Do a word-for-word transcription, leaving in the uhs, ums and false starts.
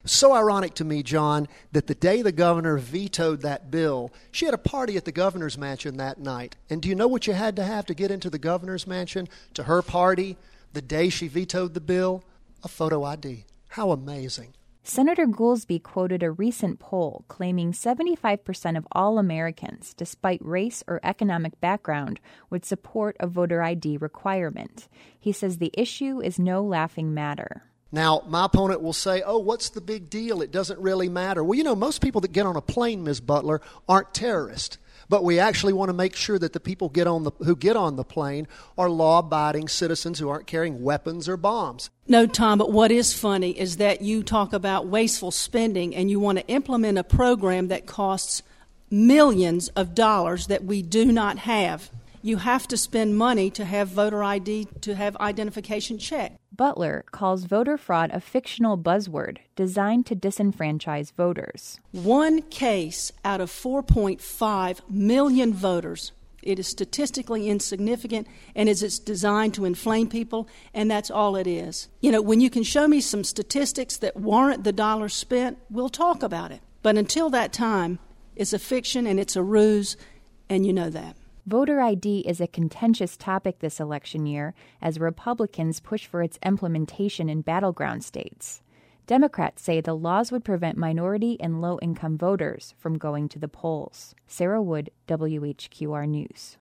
So ironic to me, John, that the day the governor vetoed that bill, she had a party at the governor's mansion that night. And do you know what you had to have to get into the governor's mansion, to her party, the day she vetoed the bill? A photo I D. How amazing. Senator Goolsbee quoted a recent poll claiming seventy-five percent of all Americans, despite race or economic background, would support a voter I D requirement. He says the issue is no laughing matter. Now, my opponent will say, oh, what's the big deal? It doesn't really matter. Well, you know, most people that get on a plane, Miz Butler, aren't terrorists. But we actually want to make sure that the people get on the, who get on the plane are law-abiding citizens who aren't carrying weapons or bombs. No, Tom, but what is funny is that you talk about wasteful spending and you want to implement a program that costs millions of dollars that we do not have. You have to spend money to have voter I D, to have identification checked. Butler calls voter fraud a fictional buzzword designed to disenfranchise voters. One case out of four point five million voters. It is statistically insignificant, and it's designed to inflame people, and that's all it is. You know, when you can show me some statistics that warrant the dollars spent, we'll talk about it. But until that time, it's a fiction and it's a ruse, and you know that. Voter I D is a contentious topic this election year as Republicans push for its implementation in battleground states. Democrats say the laws would prevent minority and low-income voters from going to the polls. Sarah Wood, W H Q R News.